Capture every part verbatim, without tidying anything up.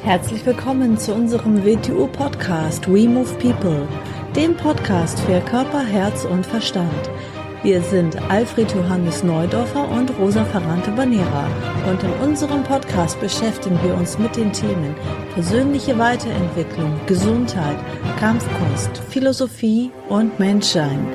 Herzlich willkommen zu unserem W T U-Podcast We Move People, dem Podcast für Körper, Herz und Verstand. Wir sind Alfred Johannes Neudorfer und Rosa Ferrante-Banera und in unserem Podcast beschäftigen wir uns mit den Themen persönliche Weiterentwicklung, Gesundheit, Kampfkunst, Philosophie und Menschsein.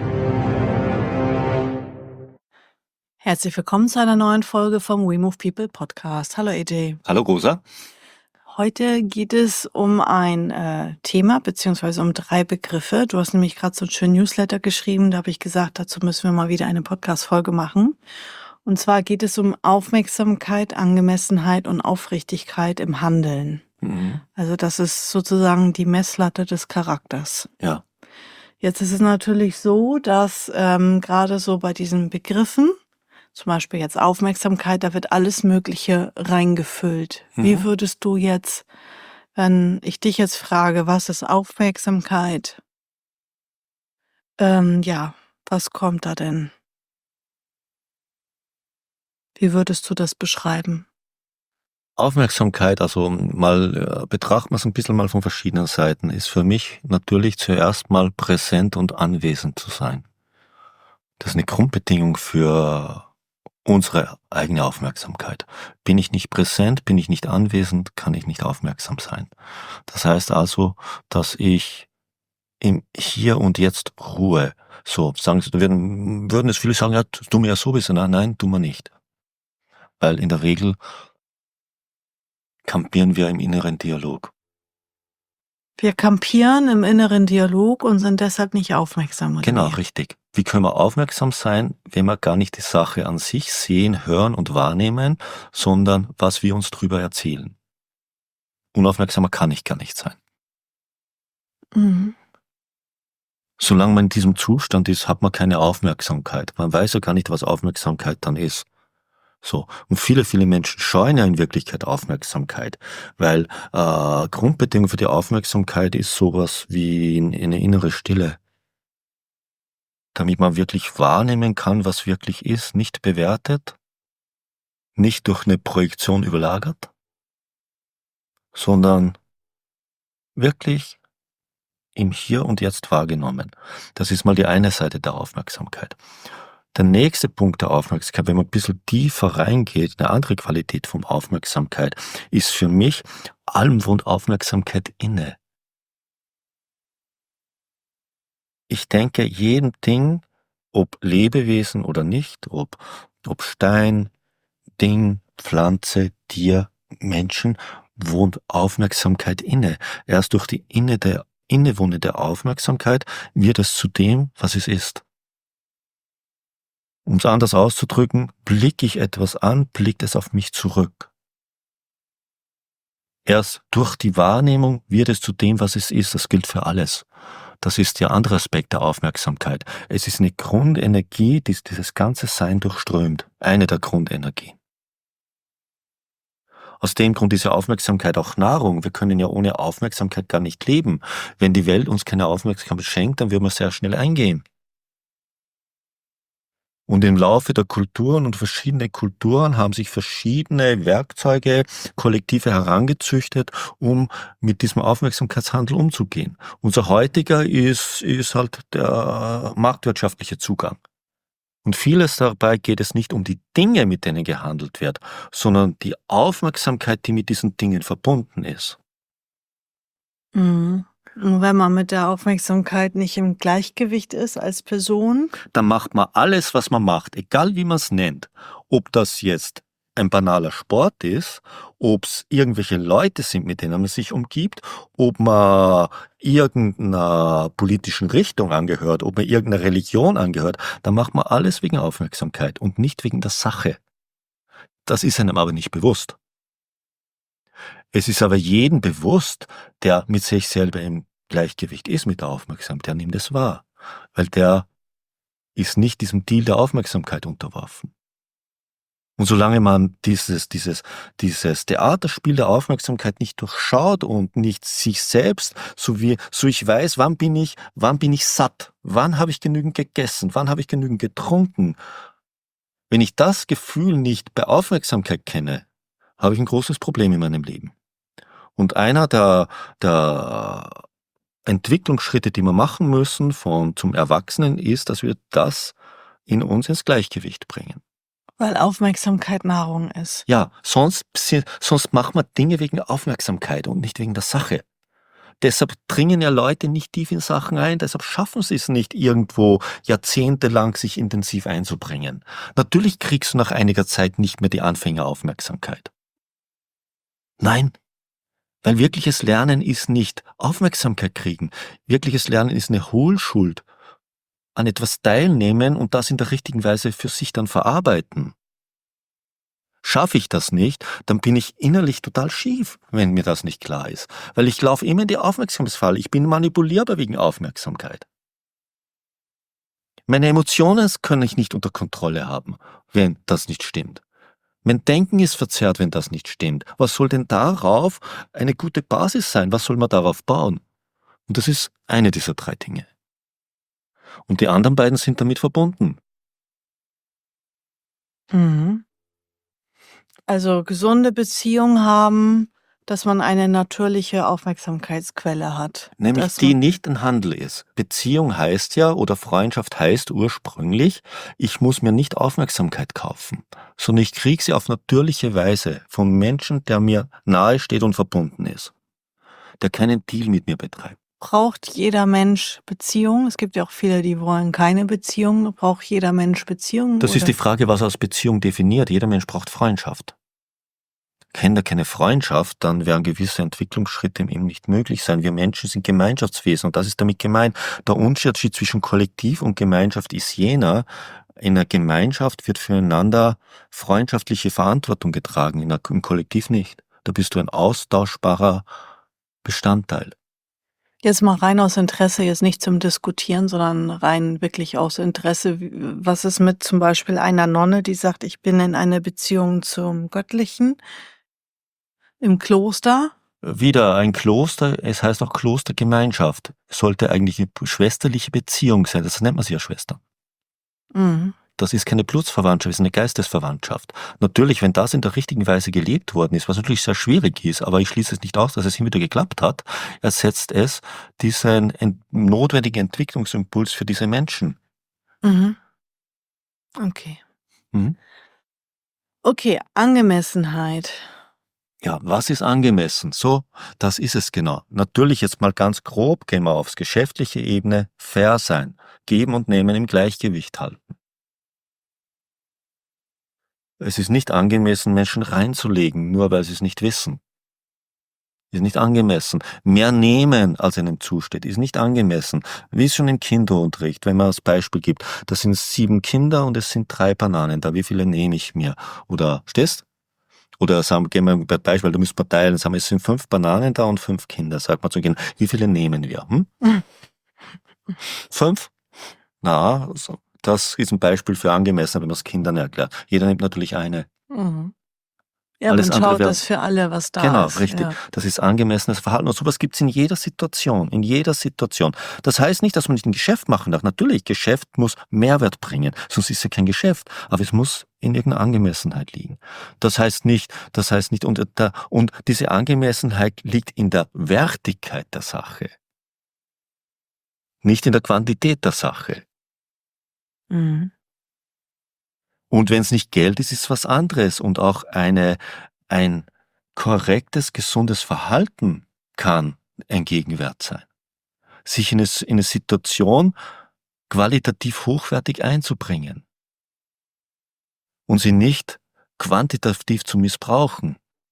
Herzlich willkommen zu einer neuen Folge vom We Move People Podcast. Hallo A J. Hallo Rosa. Heute geht es um ein äh, Thema beziehungsweise um drei Begriffe. Du hast nämlich gerade so einen schönen Newsletter geschrieben, da habe ich gesagt, dazu müssen wir mal wieder eine Podcast-Folge machen. Und zwar geht es um Aufmerksamkeit, Angemessenheit und Aufrichtigkeit im Handeln. Mhm. Also das ist sozusagen die Messlatte des Charakters. Ja. Jetzt ist es natürlich so, dass ähm, gerade so bei diesen Begriffen, zum Beispiel jetzt Aufmerksamkeit, da wird alles Mögliche reingefüllt. Mhm. Wie würdest du jetzt, wenn ich dich jetzt frage, was ist Aufmerksamkeit? Ähm, ja, was kommt da denn? Wie würdest du das beschreiben? Aufmerksamkeit, also mal äh, betrachten wir es ein bisschen mal von verschiedenen Seiten, ist für mich natürlich zuerst mal präsent und anwesend zu sein. Das ist eine Grundbedingung für unsere eigene Aufmerksamkeit. Bin ich nicht präsent, bin ich nicht anwesend, kann ich nicht aufmerksam sein. Das heißt also, dass ich im Hier und Jetzt ruhe. So, sagen Sie, würden, würden es viele sagen, ja, tu mir ja sowieso. Nein, nein, tu mir nicht. Weil in der Regel kampieren wir im inneren Dialog. Wir kampieren im inneren Dialog und sind deshalb nicht aufmerksam, oder Genau, wie? richtig. Wie können wir aufmerksam sein, wenn wir gar nicht die Sache an sich sehen, hören und wahrnehmen, sondern was wir uns drüber erzählen? Unaufmerksamer kann ich gar nicht sein. Mhm. Solange man in diesem Zustand ist, hat man keine Aufmerksamkeit. Man weiß ja gar nicht, was Aufmerksamkeit dann ist. So. Und viele, viele Menschen scheuen ja in Wirklichkeit Aufmerksamkeit, weil äh, Grundbedingung für die Aufmerksamkeit ist sowas wie eine innere Stille. Damit man wirklich wahrnehmen kann, was wirklich ist, nicht bewertet, nicht durch eine Projektion überlagert, sondern wirklich im Hier und Jetzt wahrgenommen. Das ist mal die eine Seite der Aufmerksamkeit. Der nächste Punkt der Aufmerksamkeit, wenn man ein bisschen tiefer reingeht, eine andere Qualität von Aufmerksamkeit, ist für mich, allem wohnt Aufmerksamkeit inne. Ich denke jedem Ding, ob Lebewesen oder nicht, ob, ob Stein, Ding, Pflanze, Tier, Menschen, wohnt Aufmerksamkeit inne. Erst durch die inne der, innewohnende Aufmerksamkeit wird es zu dem, was es ist. Um es anders auszudrücken, blicke ich etwas an, blickt es auf mich zurück. Erst durch die Wahrnehmung wird es zu dem, was es ist. Das gilt für alles. Das ist der andere Aspekt der Aufmerksamkeit. Es ist eine Grundenergie, die dieses ganze Sein durchströmt. Eine der Grundenergien. Aus dem Grund ist ja Aufmerksamkeit auch Nahrung. Wir können ja ohne Aufmerksamkeit gar nicht leben. Wenn die Welt uns keine Aufmerksamkeit schenkt, dann würden wir sehr schnell eingehen. Und im Laufe der Kulturen und verschiedene Kulturen haben sich verschiedene Werkzeuge, Kollektive herangezüchtet, um mit diesem Aufmerksamkeitshandel umzugehen. Unser heutiger ist, ist halt der marktwirtschaftliche Zugang. Und vieles dabei geht es nicht um die Dinge, mit denen gehandelt wird, sondern die Aufmerksamkeit, die mit diesen Dingen verbunden ist. Mhm. Und wenn man mit der Aufmerksamkeit nicht im Gleichgewicht ist als Person, Dann macht man alles, was man macht, egal wie man es nennt. Ob das jetzt ein banaler Sport ist, ob es irgendwelche Leute sind, mit denen man sich umgibt, ob man irgendeiner politischen Richtung angehört, ob man irgendeiner Religion angehört, dann macht man alles wegen Aufmerksamkeit und nicht wegen der Sache. Das ist einem aber nicht bewusst. Es ist aber jedem bewusst, der mit sich selber im Gleichgewicht ist mit der Aufmerksamkeit, der nimmt es wahr, weil der ist nicht diesem Deal der Aufmerksamkeit unterworfen. Und solange man dieses, dieses, dieses Theaterspiel der Aufmerksamkeit nicht durchschaut und nicht sich selbst, so wie, so ich weiß, wann bin ich, wann bin ich satt, wann habe ich genügend gegessen, wann habe ich genügend getrunken. Wenn ich das Gefühl nicht bei Aufmerksamkeit kenne, habe ich ein großes Problem in meinem Leben. Und einer der, der Entwicklungsschritte, die wir machen müssen von zum Erwachsenen, ist, dass wir das in uns ins Gleichgewicht bringen. Weil Aufmerksamkeit Nahrung ist. Ja, sonst, sonst machen wir Dinge wegen der Aufmerksamkeit und nicht wegen der Sache. Deshalb dringen ja Leute nicht tief in Sachen ein, deshalb schaffen sie es nicht irgendwo jahrzehntelang sich intensiv einzubringen. Natürlich kriegst du nach einiger Zeit nicht mehr die Anfängeraufmerksamkeit. Nein, weil wirkliches Lernen ist nicht Aufmerksamkeit kriegen. Wirkliches Lernen ist eine Hohlschuld. An etwas teilnehmen und das in der richtigen Weise für sich dann verarbeiten. Schaffe ich das nicht, dann bin ich innerlich total schief, wenn mir das nicht klar ist. Weil ich laufe immer in die Aufmerksamkeitsfalle. Ich bin manipulierbar wegen Aufmerksamkeit. Meine Emotionen kann ich nicht unter Kontrolle haben, wenn das nicht stimmt. Mein Denken ist verzerrt, wenn das nicht stimmt. Was soll denn darauf eine gute Basis sein? Was soll man darauf bauen? Und das ist eine dieser drei Dinge. Und die anderen beiden sind damit verbunden. Mhm. Also gesunde Beziehungen haben, dass man eine natürliche Aufmerksamkeitsquelle hat. Nämlich Dass die man- nicht ein Handel ist. Beziehung heißt ja, oder Freundschaft heißt ursprünglich, ich muss mir nicht Aufmerksamkeit kaufen, sondern ich kriege sie auf natürliche Weise vom Menschen, der mir nahe steht und verbunden ist, der keinen Deal mit mir betreibt. Braucht jeder Mensch Beziehung? Es gibt ja auch viele, die wollen keine Beziehung. Braucht jeder Mensch Beziehung? Das ist oder? die Frage, was als Beziehung definiert. Jeder Mensch braucht Freundschaft. Kennt er keine Freundschaft, dann werden gewisse Entwicklungsschritte eben nicht möglich sein. Wir Menschen sind Gemeinschaftswesen und das ist damit gemeint. Der Unterschied zwischen Kollektiv und Gemeinschaft ist jener, in einer Gemeinschaft wird füreinander freundschaftliche Verantwortung getragen, in einem Kollektiv nicht. Da bist du ein austauschbarer Bestandteil. Jetzt mal rein aus Interesse, jetzt nicht zum Diskutieren, sondern rein wirklich aus Interesse. Wie- Was ist mit zum Beispiel einer Nonne, die sagt, ich bin in einer Beziehung zum Göttlichen im Kloster? Wieder ein Kloster, es heißt auch Klostergemeinschaft. Es sollte eigentlich eine schwesterliche Beziehung sein, das nennt man sie ja Schwestern. Mhm. Das ist keine Blutsverwandtschaft, es ist eine Geistesverwandtschaft. Natürlich, wenn das in der richtigen Weise gelebt worden ist, was natürlich sehr schwierig ist, aber ich schließe es nicht aus, dass es hin wieder geklappt hat, ersetzt es diesen ent- notwendigen Entwicklungsimpuls für diese Menschen. Mhm. Okay. Mhm. Okay, Angemessenheit. Ja, was ist angemessen? So, das ist es genau. Natürlich jetzt mal ganz grob, gehen wir aufs geschäftliche Ebene, fair sein, geben und nehmen im Gleichgewicht halten. Es ist nicht angemessen, Menschen reinzulegen, nur weil sie es nicht wissen. Ist nicht angemessen. Mehr nehmen, als einem zusteht, ist nicht angemessen. Wie es schon im Kinderunterricht, wenn man als Beispiel gibt, das sind sieben Kinder und es sind drei Bananen da, wie viele nehme ich mir? Oder, stehst? Oder sagen, gehen wir bei Beispiel, da müssen wir teilen, sagen wir, es sind fünf Bananen da und fünf Kinder. Sagt man zu Ihnen, wie viele nehmen wir? Hm? Fünf? Na, also, das ist ein Beispiel für angemessen, wenn man es Kindern erklärt. Jeder nimmt natürlich eine. Mhm. Ja, Alles man andere schaut, wär- dass für alle was da Genau, ist. richtig. Ja. Das ist angemessenes Verhalten. Und sowas gibt's in jeder Situation, in jeder Situation. Das heißt nicht, dass man nicht ein Geschäft machen darf. Natürlich, Geschäft muss Mehrwert bringen, sonst ist es ja kein Geschäft. Aber es muss in irgendeiner Angemessenheit liegen. Das heißt nicht, das heißt nicht, und, der, und diese Angemessenheit liegt in der Wertigkeit der Sache. Nicht in der Quantität der Sache. Mhm. Und wenn es nicht Geld ist, ist es was anderes. Und auch eine, ein korrektes, gesundes Verhalten kann ein Gegenwert sein. Sich in eine, in eine Situation qualitativ hochwertig einzubringen und sie nicht quantitativ zu missbrauchen.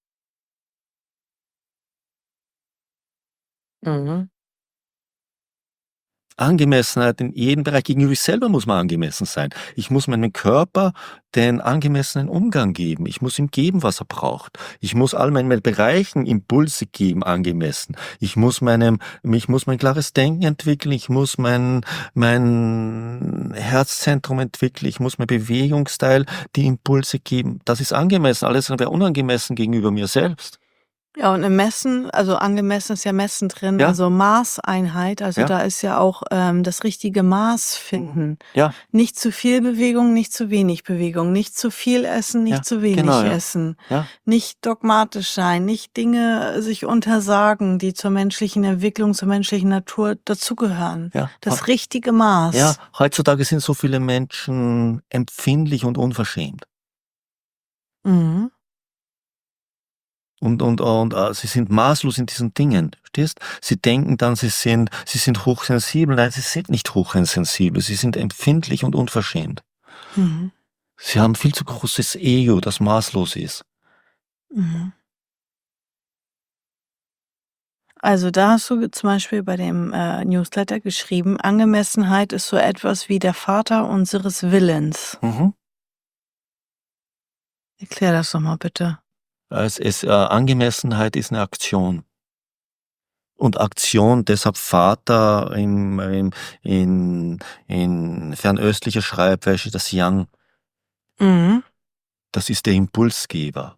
Mhm. Angemessenheit in jedem Bereich. Gegenüber sich selber muss man angemessen sein. Ich muss meinem Körper den angemessenen Umgang geben. Ich muss ihm geben, was er braucht. Ich muss all meinen Bereichen Impulse geben, angemessen. Ich muss meinem, ich muss mein klares Denken entwickeln. Ich muss mein, mein Herzzentrum entwickeln. Ich muss mein Bewegungsteil die Impulse geben. Das ist angemessen. Alles wäre unangemessen gegenüber mir selbst. Ja, und im Messen, also angemessen ist ja Messen drin, Ja, also Maßeinheit, also ja, da ist ja auch ähm, das richtige Maß finden. ja, Nicht zu viel Bewegung, nicht zu wenig Bewegung, nicht zu viel essen, nicht ja, zu genau, wenig ja, essen, ja, nicht dogmatisch sein, nicht Dinge sich untersagen, die zur menschlichen Entwicklung, zur menschlichen Natur dazugehören. ja. Heu- Das richtige Ja, Maß. heutzutage sind so viele Menschen empfindlich und unverschämt. Mhm. Und, und, und äh, sie sind maßlos in diesen Dingen, verstehst? Sie denken dann, sie sind, sie sind hochsensibel. Nein, sie sind nicht hochsensibel. Sie sind empfindlich und unverschämt. Mhm. Sie haben viel zu großes Ego, das maßlos ist. Mhm. Also da hast du zum Beispiel bei dem äh, Newsletter geschrieben, Angemessenheit ist so etwas wie der Vater unseres Willens. Mhm. Erklär das doch mal bitte. Es ist, äh, Angemessenheit ist eine Aktion. Und Aktion, deshalb Vater im, im, in, in fernöstlicher Schreibweise das Yang, Mhm. das ist der Impulsgeber.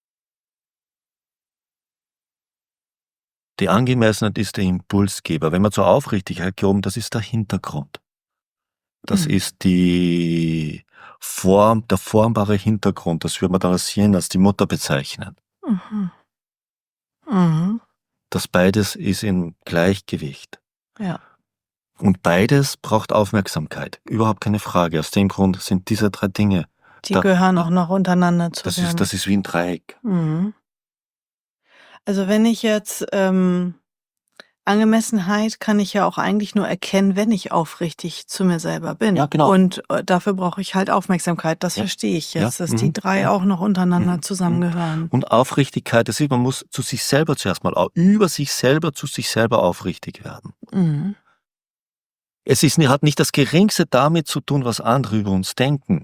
Die Angemessenheit ist der Impulsgeber. Wenn wir zur Aufrichtigkeit kommen, das ist der Hintergrund. Das Mhm. ist die Form, der formbare Hintergrund. Das würde man dann als Yin, als die Mutter bezeichnen. Mhm. Mhm. Das beides ist im Gleichgewicht. Ja, Und beides braucht Aufmerksamkeit. Überhaupt keine Frage. Aus dem Grund sind diese drei Dinge. die Da, gehören auch noch untereinander das ist, zusammen. das ist wie ein Dreieck. Mhm. Also wenn ich jetzt ähm, Angemessenheit kann ich ja auch eigentlich nur erkennen, wenn ich aufrichtig zu mir selber Ja, bin. genau. Und äh, dafür brauche ich halt Aufmerksamkeit. Das Ja, verstehe ich ja, jetzt, dass die mhm, drei ja, auch noch untereinander mhm, mhm. zusammengehören. Und Aufrichtigkeit, das ist, man muss zu sich selber zuerst mal, au- über sich selber zu sich selber aufrichtig werden. Mhm. Es ist, hat nicht das Geringste damit zu tun, was andere über uns denken.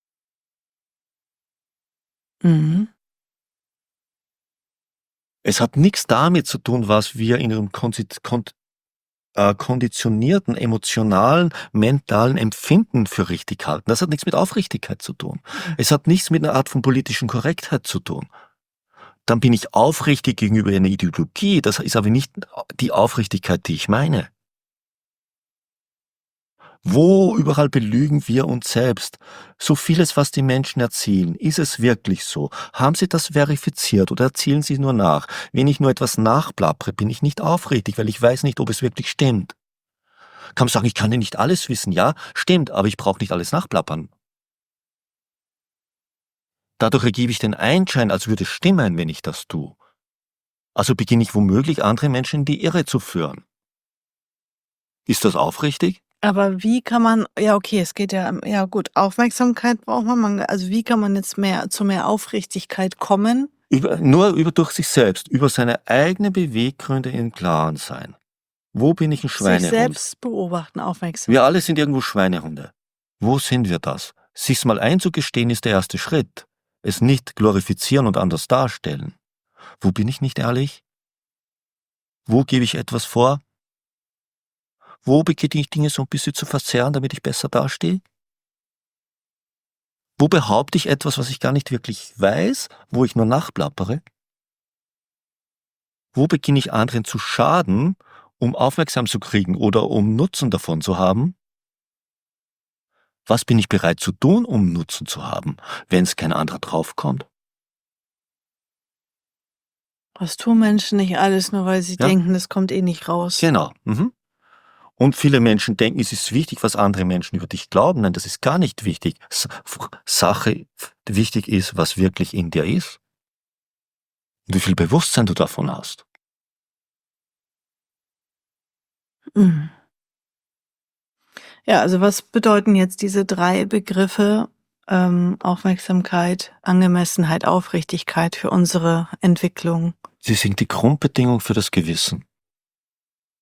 Mhm. Es hat nichts damit zu tun, was wir in ihrem konsi- kon äh, konditionierten, emotionalen, mentalen Empfinden für richtig halten. Das hat nichts mit Aufrichtigkeit zu tun. Es hat nichts mit einer Art von politischen Korrektheit zu tun. Dann bin ich aufrichtig gegenüber einer Ideologie. Das ist aber nicht die Aufrichtigkeit, die ich meine. Wo überall belügen wir uns selbst? So vieles, was die Menschen erzählen, ist es wirklich so? Haben sie das verifiziert oder erzählen sie nur nach? Wenn ich nur etwas nachplappere, bin ich nicht aufrichtig, weil ich weiß nicht, ob es wirklich stimmt. Kann man sagen, ich kann ja nicht alles wissen. Ja, stimmt, aber ich brauche nicht alles nachplappern. Dadurch ergebe ich den Einschein, als würde es stimmen, wenn ich das tue. Also beginne ich womöglich andere Menschen in die Irre zu führen. Ist das aufrichtig? Aber wie kann man, ja okay, es geht ja, ja gut, Aufmerksamkeit braucht man, man, also wie kann man jetzt mehr zu mehr Aufrichtigkeit kommen? Über, nur über durch sich selbst, über seine eigenen Beweggründe im Klaren sein. Wo bin ich ein Sich Schweinehund? selbst beobachten, aufmerksam. Wir alle sind irgendwo Schweinehunde. Wo sind wir das? Sich's mal einzugestehen ist der erste Schritt. Es nicht glorifizieren und anders darstellen. Wo bin ich nicht ehrlich? Wo gebe ich etwas vor? Wo beginne ich Dinge so ein bisschen zu verzerren, damit ich besser dastehe? Wo behaupte ich etwas, was ich gar nicht wirklich weiß, wo ich nur nachplappere? Wo beginne ich anderen zu schaden, um aufmerksam zu kriegen oder um Nutzen davon zu haben? Was bin ich bereit zu tun, um Nutzen zu haben, wenn es kein anderer draufkommt? Was tun Menschen nicht alles, nur weil sie Ja, denken, das kommt eh nicht raus. genau. Mhm. Und viele Menschen denken, es ist wichtig, was andere Menschen über dich glauben. Nein, das ist gar nicht wichtig. S- Sache wichtig ist, was wirklich in dir ist und wie viel Bewusstsein du davon hast. Mhm. Ja, also was bedeuten jetzt diese drei Begriffe, ähm, Aufmerksamkeit, Angemessenheit, Aufrichtigkeit für unsere Entwicklung? Sie sind die Grundbedingung für das Gewissen.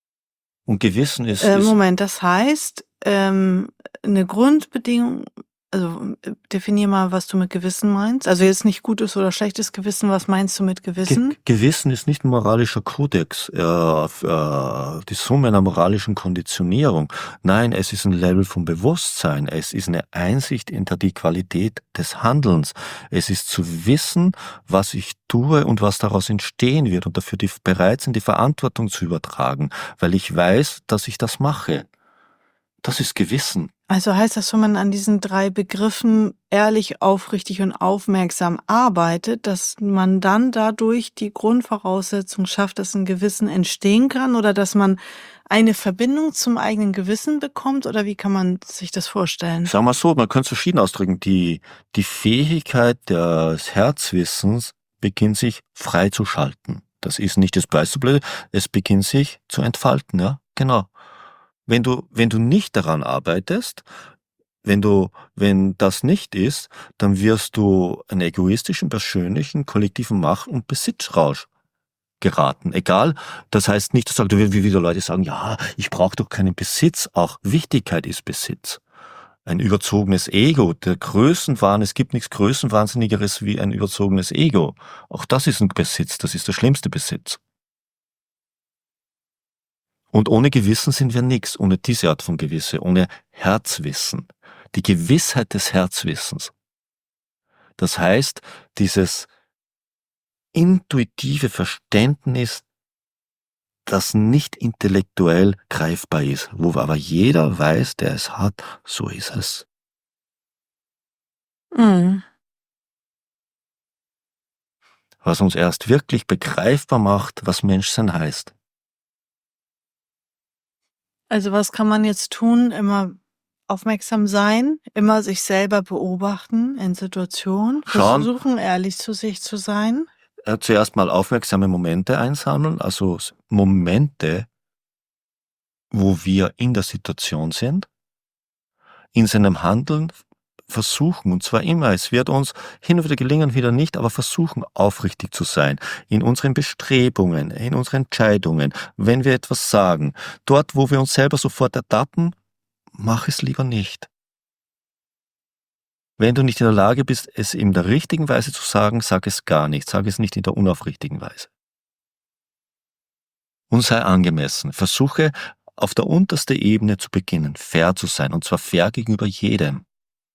Und Gewissen ist, Äh, ist Moment, das heißt, ähm, 'ne Grundbedingung Also äh, definier mal, was du mit Gewissen meinst. Also jetzt nicht gutes oder schlechtes Gewissen, was meinst du mit Ge Gewissen? Gewissen ist nicht ein moralischer Kodex, äh, f äh, die Summe einer moralischen Konditionierung. Nein, es ist ein Level vom Bewusstsein. Es ist eine Einsicht hinter die Qualität des Handelns. Es ist zu wissen, was ich tue und was daraus entstehen wird und dafür die bereit sind, die Verantwortung zu übertragen, weil ich weiß, dass ich das mache. Das ist Gewissen. Also heißt das, wenn man an diesen drei Begriffen ehrlich, aufrichtig und aufmerksam arbeitet, dass man dann dadurch die Grundvoraussetzung schafft, dass ein Gewissen entstehen kann oder dass man eine Verbindung zum eigenen Gewissen bekommt oder wie kann man sich das vorstellen? Sagen wir so, man könnte es verschieden ausdrücken. Die, die Fähigkeit des Herzwissens beginnt sich frei zu schalten. Das ist nicht das Beißblöde, es beginnt sich zu entfalten, ja, genau. Wenn du, wenn du nicht daran arbeitest, wenn du, wenn das nicht ist, dann wirst du einen egoistischen, persönlichen, kollektiven Macht- und Besitzrausch geraten. Egal, das heißt nicht, dass du, wie wieder Leute sagen, ja, ich brauche doch keinen Besitz, auch Wichtigkeit ist Besitz. Ein überzogenes Ego, der Größenwahn, es gibt nichts Größenwahnsinnigeres wie ein überzogenes Ego. Auch das ist ein Besitz, das ist der schlimmste Besitz. Und ohne Gewissen sind wir nichts, ohne diese Art von Gewisse, ohne Herzwissen. Die Gewissheit des Herzwissens. Das heißt, dieses intuitive Verständnis, das nicht intellektuell greifbar ist, wo aber jeder weiß, der es hat, so ist es. Mhm. Was uns erst wirklich begreifbar macht, was Menschsein heißt. Also was kann man jetzt tun? Immer aufmerksam sein, immer sich selber beobachten in Situationen, Schauen, versuchen ehrlich zu sich zu sein. äh, zuerst mal aufmerksame Momente einsammeln, also s- Momente, wo wir in der Situation sind, in seinem Handeln versuchen, und zwar immer, es wird uns hin und wieder gelingen, wieder nicht, aber versuchen, aufrichtig zu sein, in unseren Bestrebungen, in unseren Entscheidungen, wenn wir etwas sagen. Dort, wo wir uns selber sofort ertappen, mach es lieber nicht. Wenn du nicht in der Lage bist, es in der richtigen Weise zu sagen, sag es gar nicht, sag es nicht in der unaufrichtigen Weise. Und sei angemessen. Versuche, auf der untersten Ebene zu beginnen, fair zu sein, und zwar fair gegenüber jedem.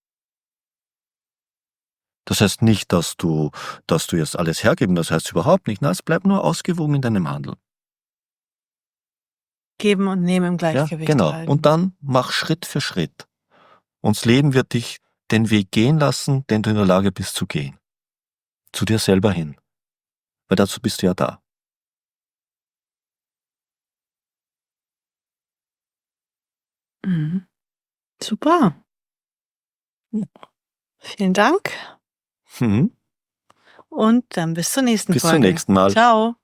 Das heißt nicht, dass du, dass du jetzt alles hergeben, das heißt überhaupt nicht. Nein, es bleibt nur ausgewogen in deinem Handeln. Geben und nehmen im Ja, Gleichgewicht genau. halten. Und dann mach Schritt für Schritt. Und das Leben wird dich den Weg gehen lassen, den du in der Lage bist zu gehen. Zu dir selber hin. Weil dazu bist du ja da. Mhm. Super. Vielen Dank Mhm. und dann bis zur nächsten Bis Folge. zum nächsten Mal. Ciao.